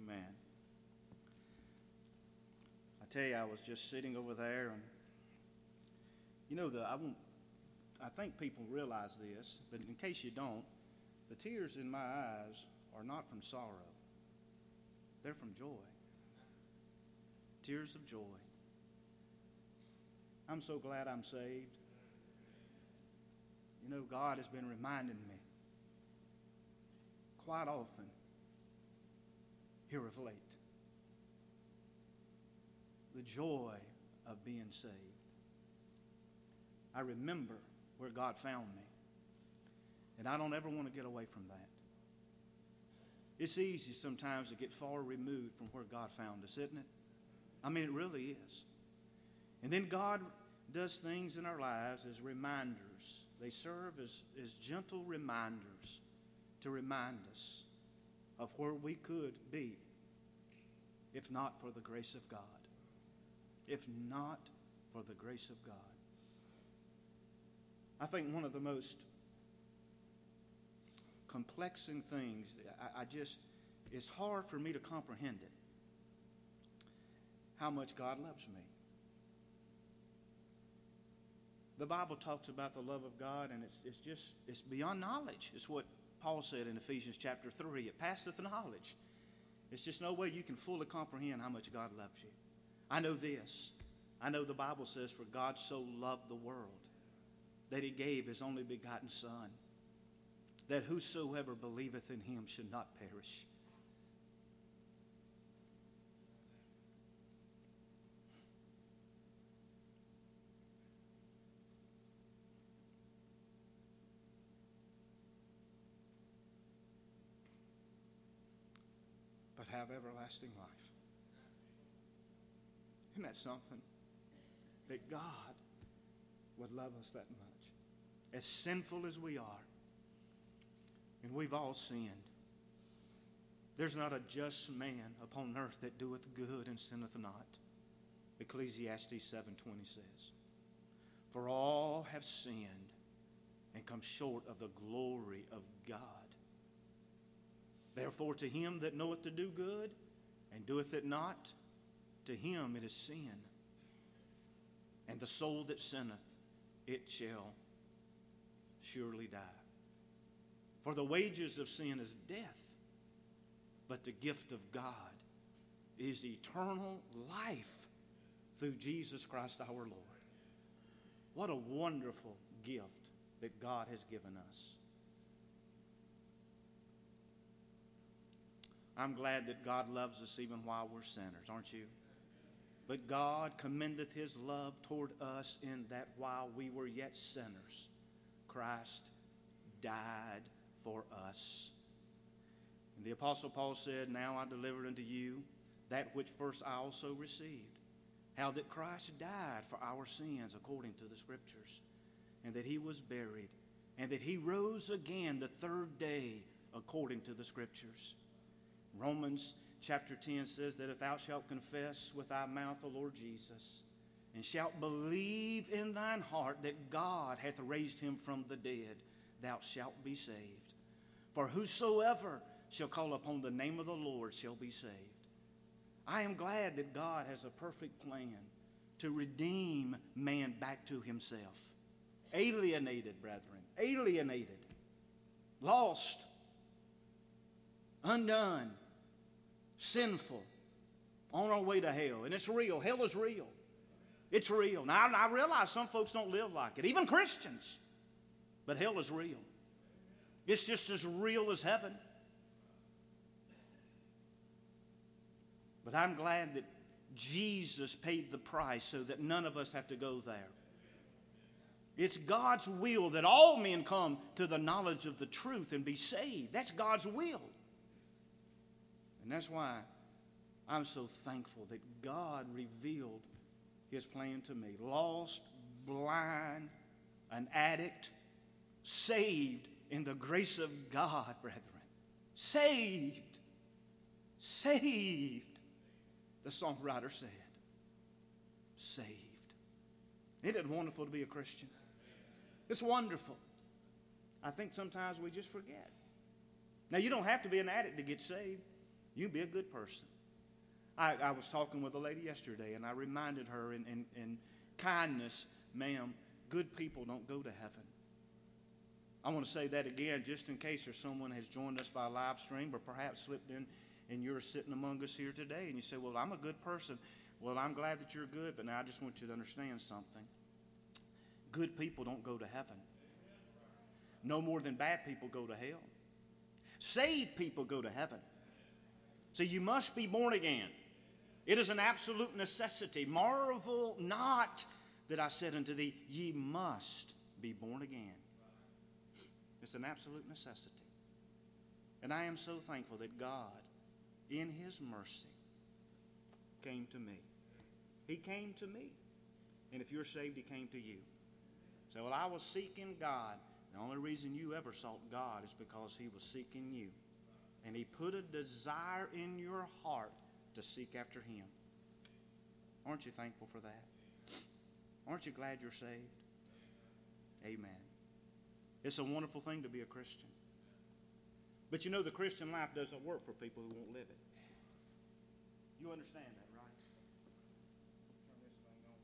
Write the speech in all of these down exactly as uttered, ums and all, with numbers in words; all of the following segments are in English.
Amen. I tell you, I was just sitting over there, and you know, the I won't. I think people realize this, but in case you don't, the tears in my eyes are not from sorrow. They're from joy. Tears of joy. I'm so glad I'm saved. You know, God has been reminding me quite often here of late the joy of being saved. I remember where God found me, and I don't ever want to get away from that. It's easy sometimes to get far removed from where God found us, isn't it? I mean, it really is. And then God does things in our lives as reminders. They serve as, as gentle reminders to remind us of where we could be if not for the grace of God. If not for the grace of God. I think one of the most complexing things, I, I just, it's hard for me to comprehend it, how much God loves me. The Bible talks about the love of God, and it's, it's just, it's beyond knowledge. It's what Paul said in Ephesians chapter three. It passeth knowledge. It's just no way you can fully comprehend how much God loves you. I know this. I know the Bible says, for God so loved the world that he gave his only begotten Son, that whosoever believeth in him should not perish. But have everlasting life. Isn't that something? That God would love us that much. As sinful as we are, and we've all sinned, there's not a just man upon earth that doeth good and sinneth not. Ecclesiastes seven twenty says, for all have sinned and come short of the glory of God. Therefore to him that knoweth to do good and doeth it not, to him it is sin. And the soul that sinneth, it shall surely die. For the wages of sin is death, but the gift of God is eternal life through Jesus Christ our Lord. What a wonderful gift that God has given us. I'm glad that God loves us even while we're sinners, aren't you? But God commendeth his love toward us in that while we were yet sinners, Christ died for us. And the Apostle Paul said, now I deliver unto you that which first I also received, how that Christ died for our sins according to the Scriptures, and that he was buried, and that he rose again the third day according to the Scriptures. Romans chapter ten says that if thou shalt confess with thy mouth the Lord Jesus, and shalt believe in thine heart that God hath raised him from the dead, thou shalt be saved. For whosoever shall call upon the name of the Lord shall be saved. I am glad that God has a perfect plan to redeem man back to himself. Alienated, brethren, alienated, lost, undone, sinful, on our way to hell. And it's real. Hell is real. It's real. Now, I realize some folks don't live like it, even Christians. But hell is real. It's just as real as heaven. But I'm glad that Jesus paid the price so that none of us have to go there. It's God's will that all men come to the knowledge of the truth and be saved. That's God's will. And that's why I'm so thankful that God revealed his plan to me. Lost, blind, an addict, saved in the grace of God, brethren. Saved. Saved. The songwriter said, saved. Isn't it wonderful to be a Christian? It's wonderful. I think sometimes we just forget. Now, you don't have to be an addict to get saved. You can be a good person. I, I was talking with a lady yesterday, and I reminded her in, in, in kindness, ma'am, good people don't go to heaven. I want to say that again just in case there's someone has joined us by live stream or perhaps slipped in and you're sitting among us here today and you say, well, I'm a good person. Well, I'm glad that you're good, but now I just want you to understand something. Good people don't go to heaven. No more than bad people go to hell. Saved people go to heaven. So you must be born again. It is an absolute necessity. Marvel not that I said unto thee, ye must be born again. It's an absolute necessity. And I am so thankful that God, in His mercy, came to me. He came to me. And if you're saved, He came to you. So while I was seeking God, the only reason you ever sought God is because He was seeking you. And He put a desire in your heart to seek after Him. Aren't you thankful for that? Aren't you glad you're saved? Amen. It's a wonderful thing to be a Christian. But you know, the Christian life doesn't work for people who won't live it. You understand that, right? Turn this thing on.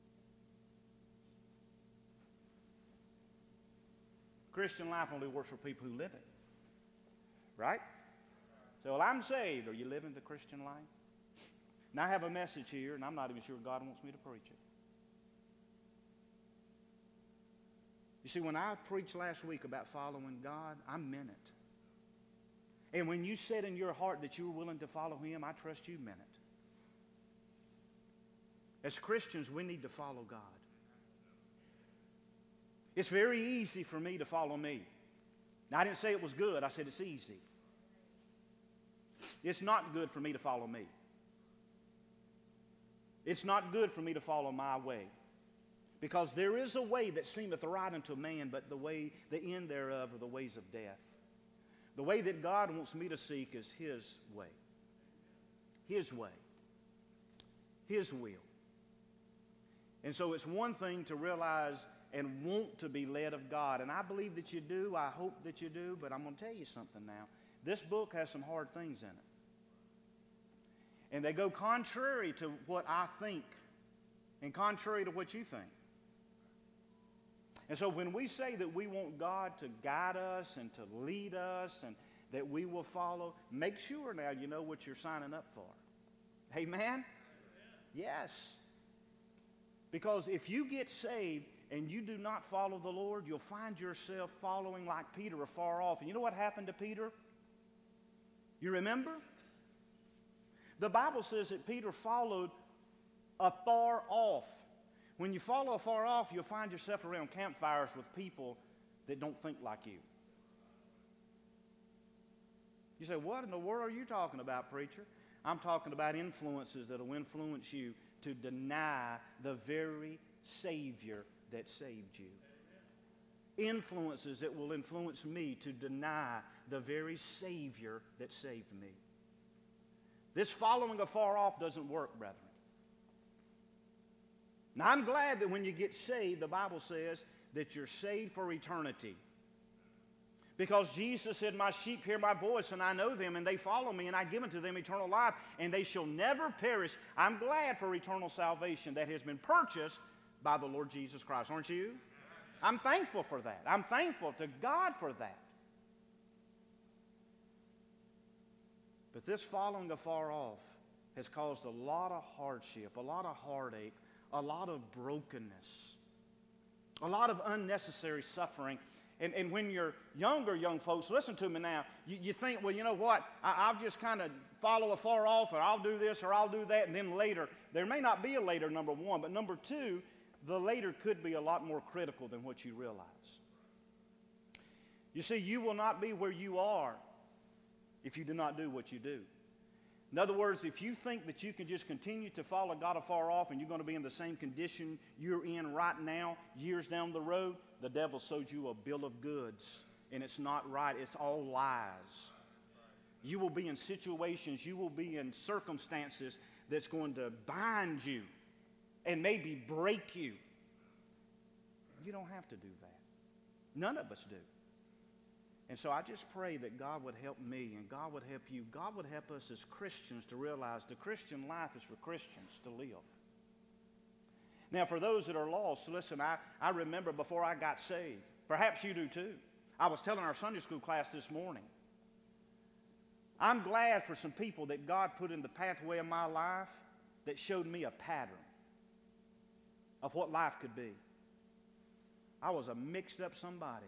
Christian life only works for people who live it. Right? So, well, I'm saved. Are you living the Christian life? Now, I have a message here, and I'm not even sure God wants me to preach it. You see, when I preached last week about following God, I meant it. And when you said in your heart that you were willing to follow Him, I trust you meant it. As Christians, we need to follow God. It's very easy for me to follow me. Now, I didn't say it was good. I said it's easy. It's not good for me to follow me. It's not good for me to follow my way. Because there is a way that seemeth right unto man, but the way, the end thereof are the ways of death. The way that God wants me to seek is His way. His way. His will. And so it's one thing to realize and want to be led of God. And I believe that you do. I hope that you do. But I'm going to tell you something now. This book has some hard things in it. And they go contrary to what I think and contrary to what you think. And so when we say that we want God to guide us and to lead us and that we will follow, make sure now you know what you're signing up for. Amen? Amen. Yes. Because if you get saved and you do not follow the Lord, you'll find yourself following like Peter afar off. And you know what happened to Peter? You remember? The Bible says that Peter followed afar off. When you follow afar off, you'll find yourself around campfires with people that don't think like you. You say, what in the world are you talking about, preacher? I'm talking about influences that will influence you to deny the very Savior that saved you. Influences that will influence me to deny the very Savior that saved me. This following afar off doesn't work, brethren. Now, I'm glad that when you get saved, the Bible says that you're saved for eternity. Because Jesus said, my sheep hear my voice, and I know them, and they follow me, and I give unto them eternal life, and they shall never perish. I'm glad for eternal salvation that has been purchased by the Lord Jesus Christ. Aren't you? I'm thankful for that. I'm thankful to God for that. But this following afar off has caused a lot of hardship, a lot of heartache, a lot of brokenness, a lot of unnecessary suffering. And, and when you're younger, young folks, listen to me now, you, you think, well, you know what, I, I'll just kind of follow afar off, or I'll do this, or I'll do that, and then later. There may not be a later, number one, but number two, the later could be a lot more critical than what you realize. You see, you will not be where you are if you do not do what you do. In other words, if you think that you can just continue to follow God afar off and you're going to be in the same condition you're in right now, years down the road, the devil sold you a bill of goods, and it's not right. It's all lies. You will be in situations, you will be in circumstances that's going to bind you and maybe break you. You don't have to do that. None of us do. And so I just pray that God would help me and God would help you. God would help us as Christians to realize the Christian life is for Christians to live. Now, for those that are lost, listen, I, I remember before I got saved. Perhaps you do too. I was telling our Sunday school class this morning. I'm glad for some people that God put in the pathway of my life that showed me a pattern of what life could be. I was a mixed up somebody.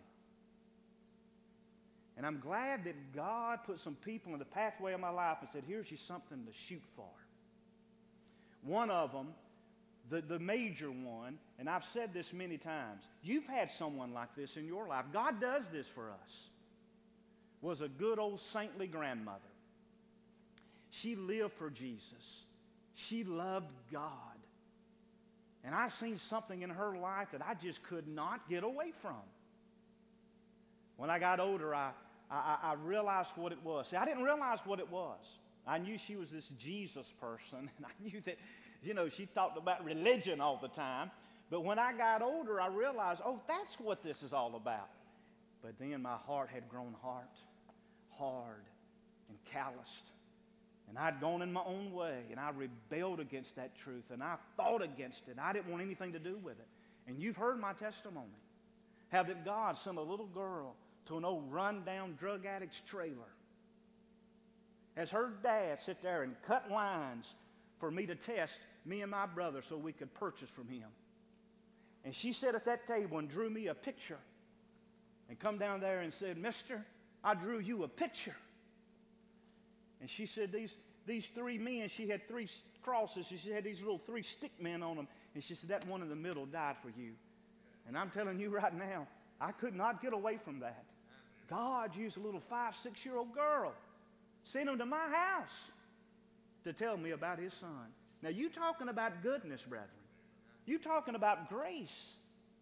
And I'm glad that God put some people in the pathway of my life and said, here's you something to shoot for. One of them, the, the major one, and I've said this many times, you've had someone like this in your life. God does this for us. Was a good old saintly grandmother. She lived for Jesus. She loved God. And I seen something in her life that I just could not get away from. When I got older, I, I, I realized what it was. See, I didn't realize what it was. I knew she was this Jesus person, and I knew that, you know, she talked about religion all the time. But when I got older, I realized, oh, that's what this is all about. But then my heart had grown hard, hard and calloused. And I'd gone in my own way, and I rebelled against that truth, and I fought against it. I didn't want anything to do with it. And you've heard my testimony. How that God sent a little girl to an old run-down drug addict's trailer. As her dad sit there and cut lines for me to test me and my brother so we could purchase from him. And she sat at that table and drew me a picture. And come down there and said, mister, I drew you a picture. And she said, these, these three men, she had three crosses. She had these little three stick men on them. And she said, that one in the middle died for you. And I'm telling you right now, I could not get away from that. God used a little five, six-year-old girl, sent him to my house to tell me about his son. Now, you talking about goodness, brethren. You talking about grace.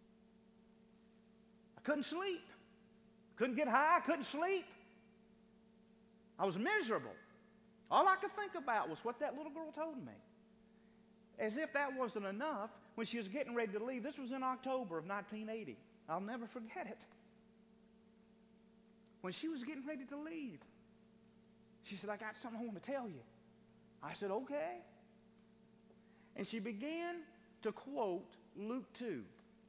I couldn't sleep. Couldn't get high. I couldn't sleep. I was miserable. All I could think about was what that little girl told me. As if that wasn't enough, when she was getting ready to leave, this was in October of nineteen eighty. I'll never forget it. When she was getting ready to leave, she said, I got something I want to tell you. I said, okay. And she began to quote Luke two.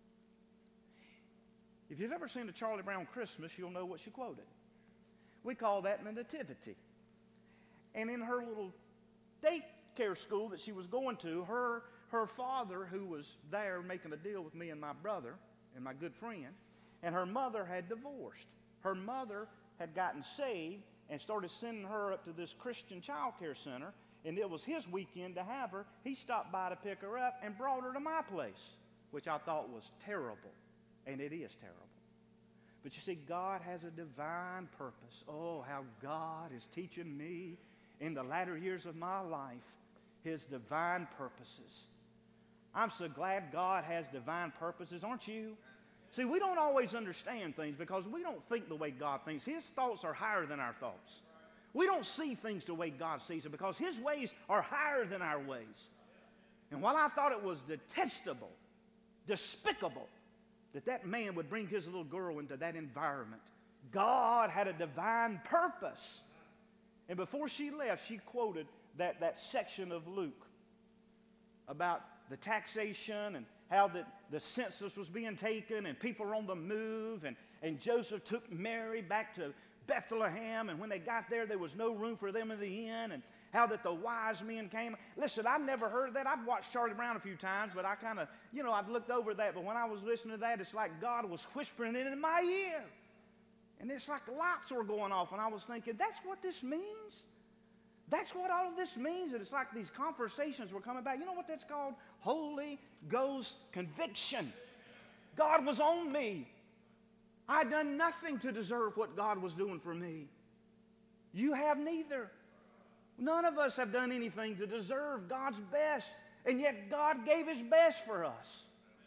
If you've ever seen a Charlie Brown Christmas, you'll know what she quoted. We call that the Nativity. And in her little daycare school that she was going to, her, her father, who was there making a deal with me and my brother and my good friend, and her mother had divorced. Her mother had gotten saved and started sending her up to this Christian child care center, and it was his weekend to have her. He stopped by to pick her up and brought her to my place, which I thought was terrible, and it is terrible. But you see, God has a divine purpose. Oh, how God is teaching me in the latter years of my life his divine purposes. I'm so glad God has divine purposes, aren't you? See, we don't always understand things because we don't think the way God thinks. His thoughts are higher than our thoughts. We don't see things the way God sees them because his ways are higher than our ways. And while I thought it was detestable, despicable, that that man would bring his little girl into that environment, God had a divine purpose. And before she left, she quoted that, that section of Luke about the taxation and how the, the census was being taken and people were on the move, and, and Joseph took Mary back to Bethlehem, and when they got there, there was no room for them in the inn, and how that the wise men came. Listen, I never heard that. I've watched Charlie Brown a few times, but I kind of, you know, I've looked over that, but when I was listening to that, it's like God was whispering it in my ear. And it's like lights were going off, and I was thinking, that's what this means? That's what all of this means? And it's like these conversations were coming back. You know what that's called? Holy Ghost conviction. God was on me. I'd done nothing to deserve what God was doing for me. You have neither. None of us have done anything to deserve God's best, and yet God gave his best for us.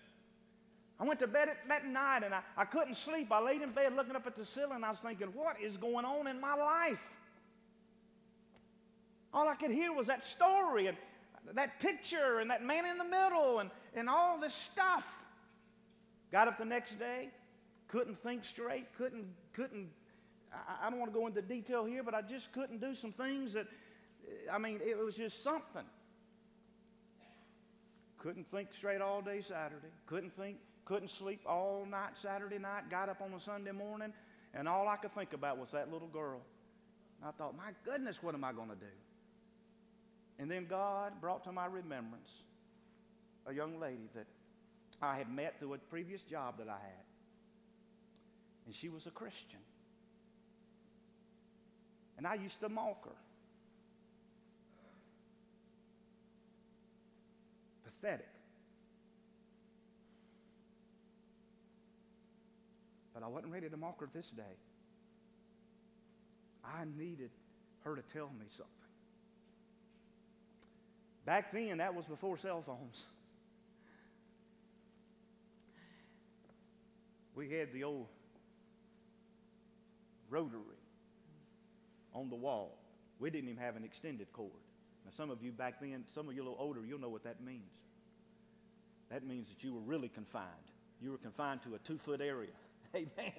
I went to bed at, that night, and I, I couldn't sleep. I laid in bed looking up at the ceiling, and I was thinking, what is going on in my life? All I could hear was that story and that picture and that man in the middle and, and all this stuff. Got up the next day, couldn't think straight, couldn't, couldn't I, I don't want to go into detail here, but I just couldn't do some things that, I mean, it was just something. Couldn't think straight all day Saturday. Couldn't think, couldn't sleep all night Saturday night. Got up on a Sunday morning, and all I could think about was that little girl. And I thought, my goodness, what am I going to do? And then God brought to my remembrance a young lady that I had met through a previous job that I had. And she was a Christian. And I used to mock her. Pathetic. But I wasn't ready to mock her this day. I needed her to tell me something. Back then, that was before cell phones. We had the old rotary on the wall. We didn't even have an extended cord. Now, some of you back then, some of you a little older, you'll know what that means. That means that you were really confined. You were confined to a two-foot area. Amen.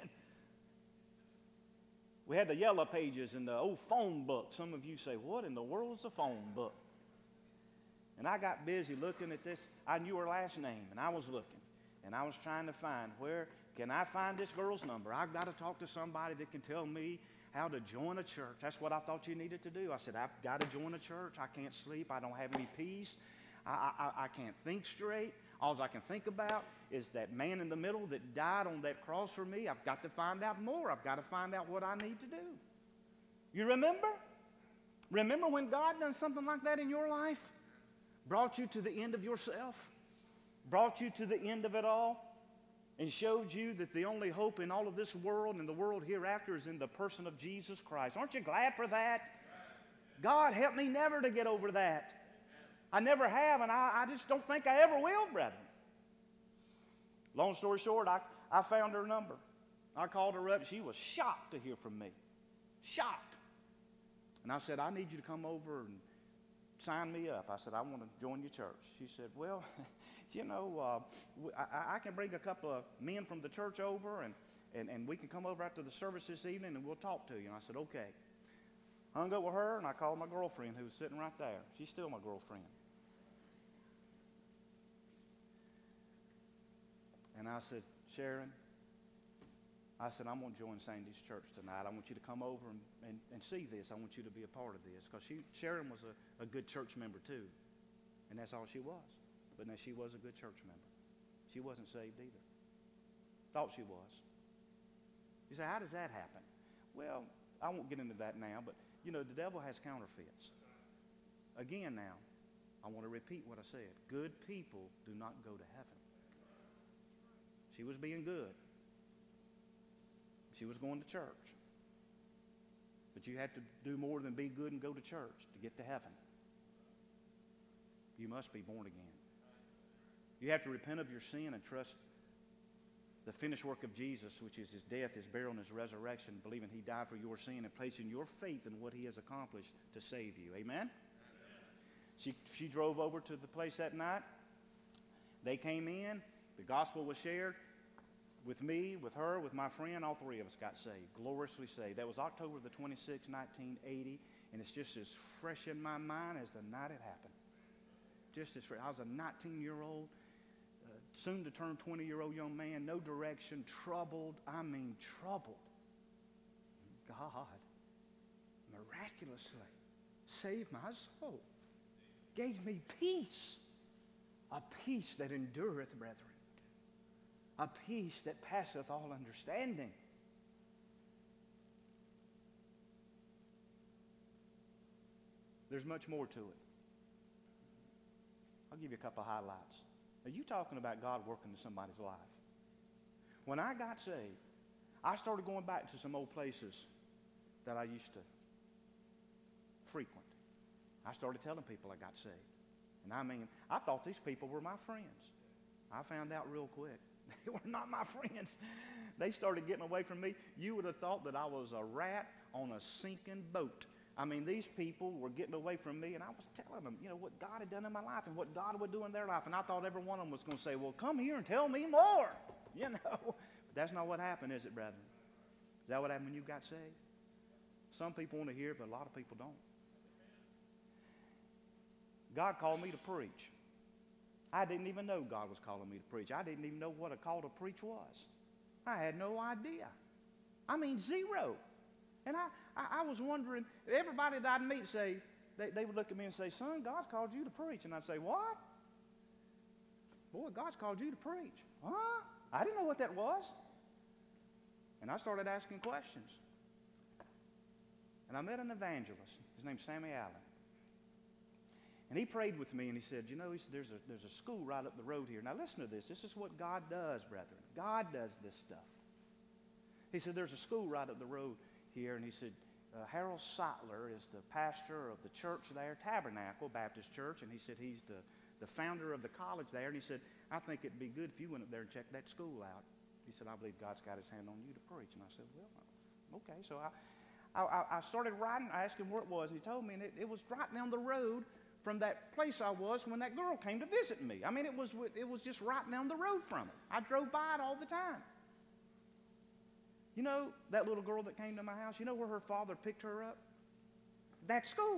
We had the yellow pages and the old phone book. Some of you say, what in the world is a phone book? And I got busy looking at this. I knew her last name, and I was looking. And I was trying to find, where can I find this girl's number? I've got to talk to somebody that can tell me how to join a church. That's what I thought you needed to do. I said, I've got to join a church. I can't sleep. I don't have any peace. I, I, I can't think straight. All I can think about is that man in the middle that died on that cross for me. I've got to find out more. I've got to find out what I need to do. You remember? Remember when God done something like that in your life? Brought you to the end of yourself? Brought you to the end of it all? And showed you that the only hope in all of this world and the world hereafter is in the person of Jesus Christ. Aren't you glad for that? God help me never to get over that. I never have, and I, I just don't think I ever will, brethren. Long story short, I, I found her number. I called her up. She was shocked to hear from me. Shocked. And I said, I need you to come over and sign me up. I said, I want to join your church. She said, well, you know, uh, I, I can bring a couple of men from the church over, and, and, and we can come over after the service this evening, and we'll talk to you. And I said, okay. Hung up with her, and I called my girlfriend, who was sitting right there. She's still my girlfriend. And I said, Sharon, I said, I'm going to join Sandy's church tonight. I want you to come over and, and, and see this. I want you to be a part of this. Because she, Sharon was a, a good church member too. And that's all she was. But now she was a good church member. She wasn't saved either. Thought she was. You say, how does that happen? Well, I won't get into that now, but, you know, the devil has counterfeits. Again now, I want to repeat what I said. Good people do not go to heaven. She was being good. She was going to church. But you have to do more than be good and go to church to get to heaven. You must be born again. You have to repent of your sin and trust the finished work of Jesus, which is his death, his burial, and his resurrection, believing he died for your sin and placing your faith in what he has accomplished to save you. Amen? Amen. She, she drove over to the place that night. They came in. The gospel was shared with me, with her, with my friend. All three of us got saved, gloriously saved. That was October the twenty-sixth, nineteen eighty, and it's just as fresh in my mind as the night it happened. Just as fresh. I was a nineteen-year-old, uh, soon-to-turn twenty-year-old young man, no direction, troubled. I mean troubled. God miraculously saved my soul, gave me peace, a peace that endureth, brethren. A peace that passeth all understanding. There's much more to it. I'll give you a couple of highlights. Are you talking about God working in somebody's life? When I got saved, I started going back to some old places that I used to frequent. I started telling people I got saved. And I mean, I thought these people were my friends. I found out real quick. They were not my friends. They started getting away from me. You would have thought that I was a rat on a sinking boat. I mean, these people were getting away from me, and I was telling them, you know, what God had done in my life and what God would do in their life. And I thought every one of them was going to say, well, come here and tell me more, you know. But that's not what happened, is it, brethren? Is that what happened when you got saved? Some people want to hear it, but a lot of people don't. God called me to preach. I didn't even know God was calling me to preach. I didn't even know what a call to preach was. I had no idea. I mean, zero. And I, I, I was wondering, everybody that I'd meet say, they, they would look at me and say, son, God's called you to preach. And I'd say, what? Boy, God's called you to preach. Huh? I didn't know what that was. And I started asking questions. And I met an evangelist. His name's Sammy Allen. And he prayed with me, and he said, you know, he said, there's a, there's a school right up the road here. Now listen to this. This is what God does, brethren. God does this stuff. He said, there's a school right up the road here, and he said, uh, Harold Seitler is the pastor of the church there, Tabernacle Baptist Church, and he said he's the, the founder of the college there, and he said, I think it'd be good if you went up there and checked that school out. He said, I believe God's got his hand on you to preach. And I said, well, okay. So I, I, I started writing. I asked him where it was, and he told me, and it, it was right down the road from that place I was when that girl came to visit me. I mean, it was, it was just right down the road from it. I drove by it all the time. You know, that little girl that came to my house, you know where her father picked her up? That school.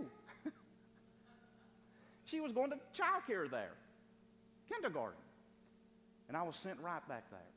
She was going to child care there, kindergarten. And I was sent right back there.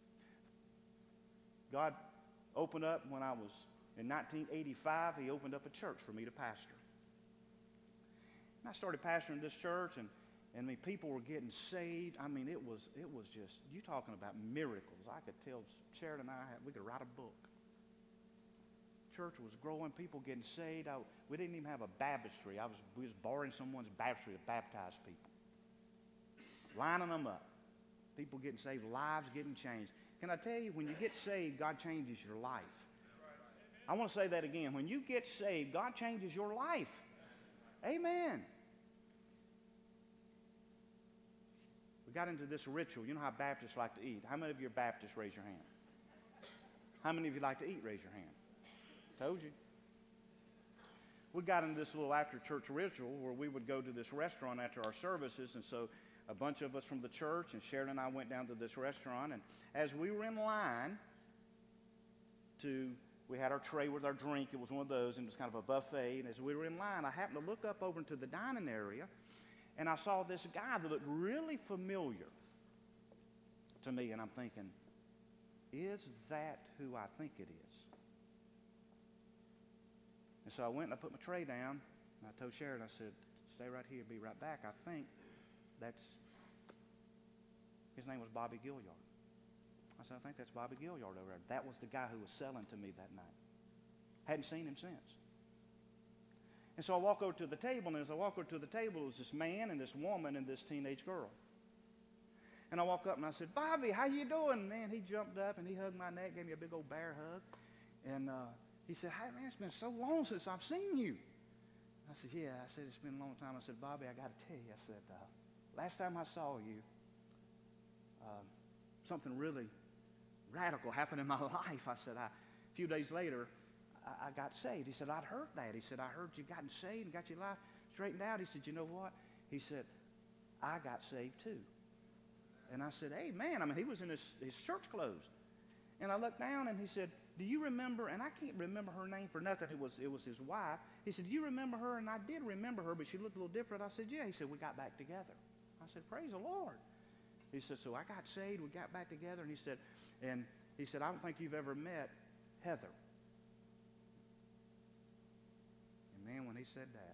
God opened up when I was in nineteen eighty-five. He opened up a church for me to pastor. And I started pastoring this church, and, and I mean, people were getting saved. I mean, it was it was just, you talking about miracles. I could tell Sharon and I, we could write a book. Church was growing, people getting saved. I, we didn't even have a baptistry. I was, we was borrowing someone's baptistry to baptize people. Lining them up. People getting saved, lives getting changed. Can I tell you, when you get saved, God changes your life. I want to say that again. When you get saved, God changes your life. Amen. We got into this ritual. You know how Baptists like to eat. How many of you are Baptists? Raise your hand. How many of you like to eat? Raise your hand. Told you. We got into this little after-church ritual where we would go to this restaurant after our services, and so a bunch of us from the church, and Sharon and I went down to this restaurant, and as we were in line to, we had our tray with our drink. It was one of those, and it was kind of a buffet, and as we were in line, I happened to look up over into the dining area, and I saw this guy that looked really familiar to me, and I'm thinking, is that who I think it is? And so I went and I put my tray down, and I told Sharon, I said, stay right here, be right back. I think that's, his name was Bobby Gilliard. I said, I think that's Bobby Gilliard over there. That was the guy who was selling to me that night. Hadn't seen him since. And so I walk over to the table, and as I walk over to the table, it was this man and this woman and this teenage girl. And I walk up and I said, Bobby, how you doing? Man, he jumped up and he hugged my neck, gave me a big old bear hug. And uh, he said, hey, man, it's been so long since I've seen you. I said, yeah. I said, it's been a long time. I said, Bobby, I got to tell you. I said, uh, last time I saw you, um, something really radical happened in my life. I said, I, a few days later, I, I got saved. He said, I'd heard that. He said, I heard you gotten saved and got your life straightened out. He said, you know what? He said, I got saved too. And I said, hey, man, I mean, he was in his, his church clothes. And I looked down and he said, do you remember, and I can't remember her name for nothing, it was, it was his wife. He said, do you remember her? And I did remember her, but she looked a little different. I said, yeah. He said, we got back together. I said, praise the Lord. He said, so I got saved, we got back together, and he said, and he said, I don't think you've ever met Heather. And man, when he said that,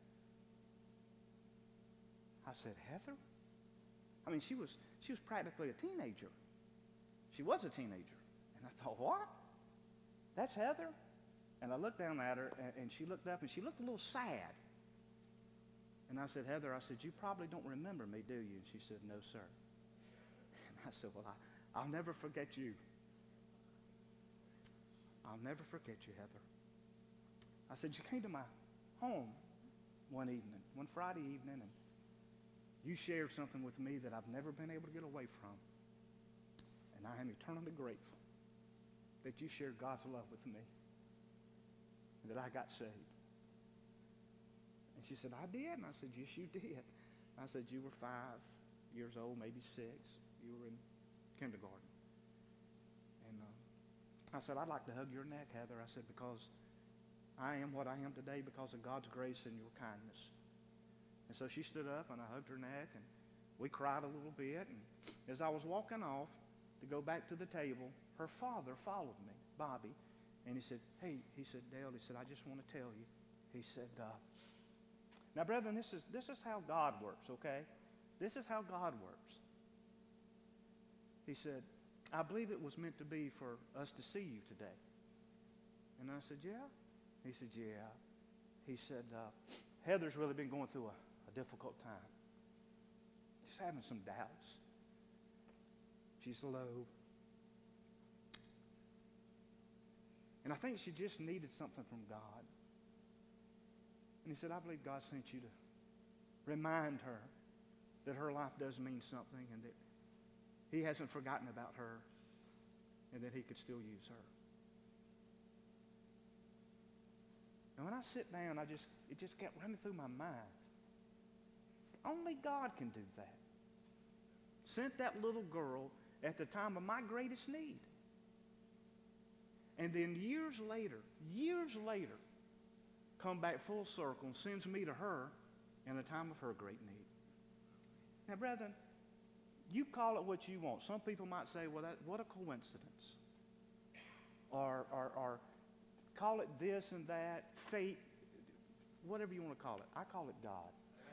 I said, Heather? I mean, she was, she was practically a teenager. She was a teenager. And I thought, what? That's Heather? And I looked down at her, and, and she looked up, and she looked a little sad. And I said, Heather, I said, you probably don't remember me, do you? And she said, no, sir. And I said, well, I, I'll never forget you. I'll never forget you, Heather. I said, you came to my home one evening, one Friday evening, and you shared something with me that I've never been able to get away from. And I am eternally grateful that you shared God's love with me and that I got saved. And she said, I did. And I said, yes, you did. I said, you were five years old, maybe six. You were in kindergarten. And uh, I said, I'd like to hug your neck, Heather. I said, because I am what I am today because of God's grace and your kindness. And so she stood up, and I hugged her neck, and we cried a little bit. And as I was walking off to go back to the table, her father followed me, Bobby, and he said, hey, he said, Dale, he said, I just want to tell you. He said, uh, now, brethren, this is, this is how God works, okay? This is how God works. He said, I believe it was meant to be for us to see you today. And I said, yeah? He said, yeah. He said, uh, Heather's really been going through a, a difficult time. Just having some doubts. She's low. And I think she just needed something from God. And he said, I believe God sent you to remind her that her life does mean something and that he hasn't forgotten about her and that he could still use her. And when I sit down, I just it just kept running through my mind. Only God can do that. Sent that little girl at the time of my greatest need. And then years later, years later, come back full circle and sends me to her in a time of her great need. Now, brethren, you call it what you want. Some people might say, well, that, what a coincidence. Or, or, or call it this and that, fate, whatever you want to call it. I call it God.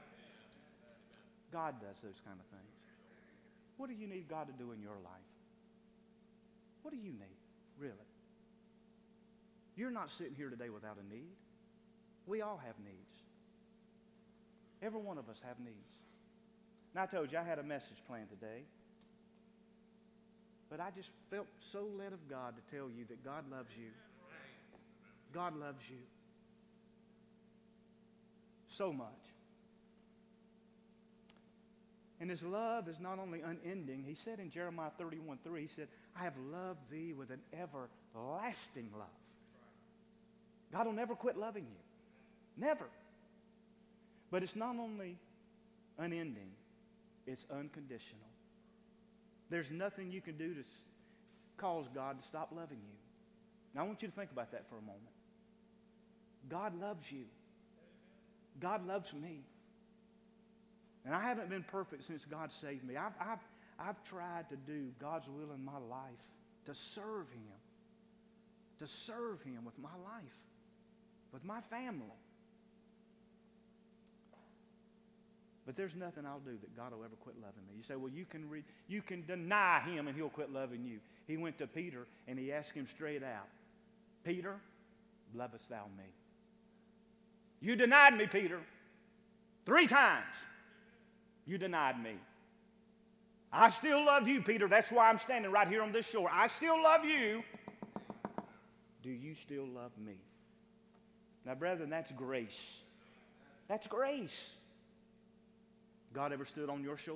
God does those kind of things. What do you need God to do in your life? What do you need, really? You're not sitting here today without a need. We all have needs. Every one of us have needs. Now, I told you I had a message planned today. But I just felt so led of God to tell you that God loves you. God loves you so much. And his love is not only unending. He said in Jeremiah thirty-one three, he said, I have loved thee with an everlasting love. God will never quit loving you. Never. But it's not only unending, it's unconditional. There's nothing you can do to cause God to stop loving you. Now, I want you to think about that for a moment. God loves you. God loves me. And I haven't been perfect since God saved me. I've, I've, I've tried to do God's will in my life, to serve him, to serve him with my life, with my family. But there's nothing I'll do that God will ever quit loving me. You say, well, you can, re- you can deny him and he'll quit loving you. He went to Peter and he asked him straight out, Peter, lovest thou me? You denied me, Peter. Three times you denied me. I still love you, Peter. That's why I'm standing right here on this shore. I still love you. Do you still love me? Now, brethren, that's grace. That's grace. God ever stood on your shore?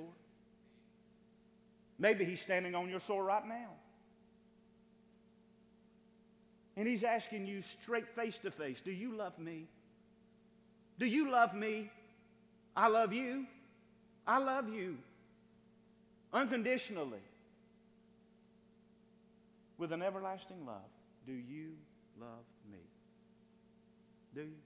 Maybe he's standing on your shore right now. And he's asking you straight face to face, do you love me? Do you love me? I love you. I love you. Unconditionally. With an everlasting love. Do you love me? Do you?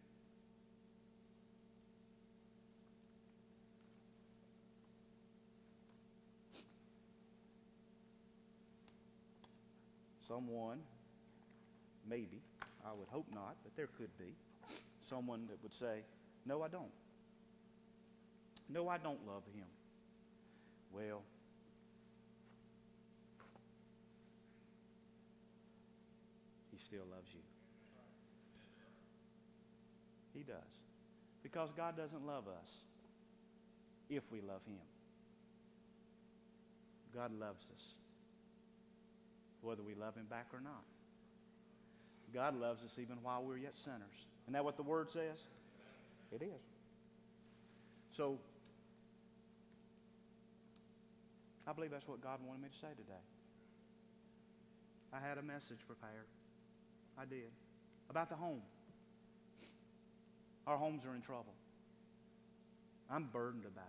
Someone, maybe, I would hope not, but there could be, someone that would say, no, I don't. No, I don't love him. Well, he still loves you. He does. Because God doesn't love us if we love him. God loves us, whether we love him back or not. God loves us even while we're yet sinners. Isn't that what the Word says? It is. So, I believe that's what God wanted me to say today. I had a message prepared. I did. About the home. Our homes are in trouble. I'm burdened about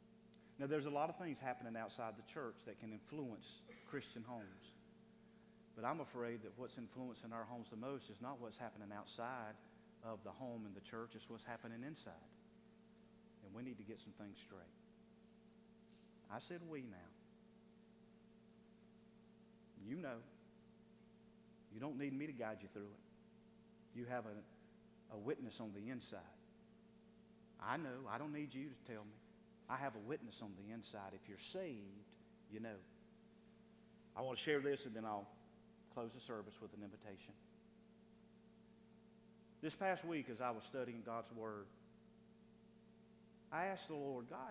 it. Now, there's a lot of things happening outside the church that can influence Christian homes. But I'm afraid that what's influencing our homes the most is not what's happening outside of the home and the church, it's what's happening inside. And we need to get some things straight. I said we now. You know. You don't need me to guide you through it. You have a, a witness on the inside. I know. I don't need you to tell me. I have a witness on the inside. If you're saved, you know. I want to share this and then I'll close the service with an invitation. This past week as I was studying God's Word, I asked the Lord, God,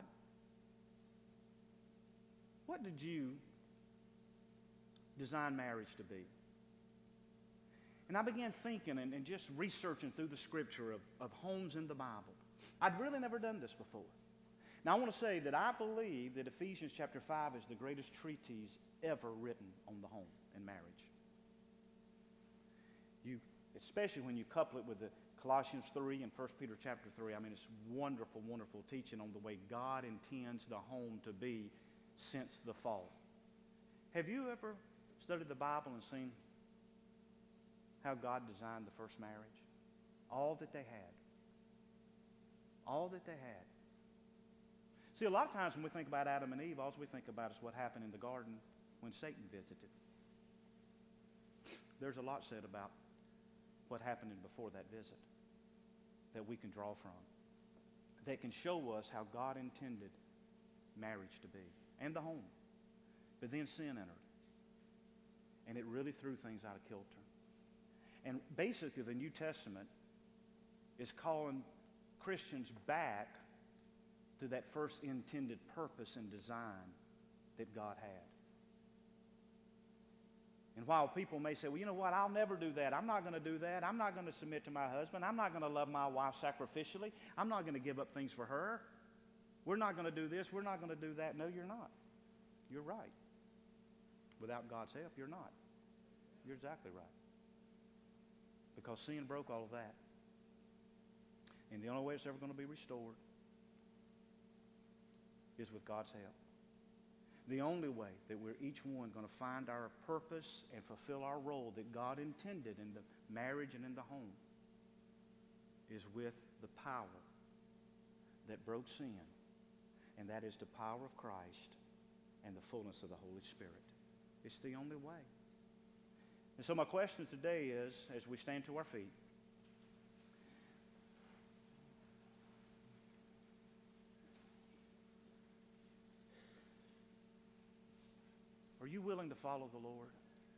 what did you design marriage to be? And I began thinking and, and just researching through the Scripture of, of homes in the Bible. I'd really never done this before. Now I want to say that I believe that Ephesians chapter five is the greatest treatise ever written on the home and marriage. You, especially when you couple it with the Colossians three and First Peter chapter three. I mean, it's wonderful, wonderful teaching on the way God intends the home to be since the fall. Have you ever studied the Bible and seen how God designed the first marriage? All that they had. All that they had. See, a lot of times when we think about Adam and Eve, all we think about is what happened in the garden when Satan visited. There's a lot said about what happened before that visit that we can draw from, that can show us how God intended marriage to be and the home. But then sin entered, and it really threw things out of kilter. And basically the New Testament is calling Christians back to that first intended purpose and design that God had. And while people may say, well, you know what, I'll never do that. I'm not going to do that. I'm not going to submit to my husband. I'm not going to love my wife sacrificially. I'm not going to give up things for her. We're not going to do this. We're not going to do that. No, you're not. You're right. Without God's help, you're not. You're exactly right. Because sin broke all of that. And the only way it's ever going to be restored is with God's help. The only way that we're each one going to find our purpose and fulfill our role that God intended in the marriage and in the home is with the power that broke sin, and that is the power of Christ and the fullness of the Holy Spirit. It's the only way. And so my question today is, as we stand to our feet, are you willing to follow the Lord?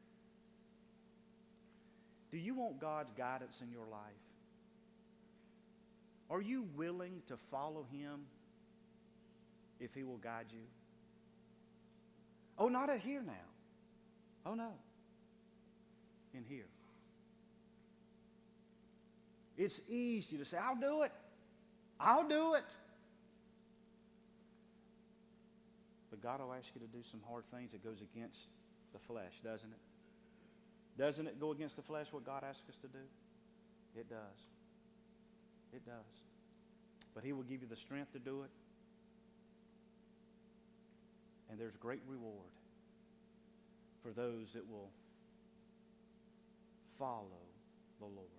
Do you want God's guidance in your life? Are you willing to follow Him if He will guide you? Oh, not at here now. Oh, no. In here. It's easy to say, I'll do it. I'll do it. But God will ask you to do some hard things that goes against the flesh, doesn't it? Doesn't it go against the flesh what God asks us to do? It does. It does. But He will give you the strength to do it. And there's great reward for those that will follow the Lord.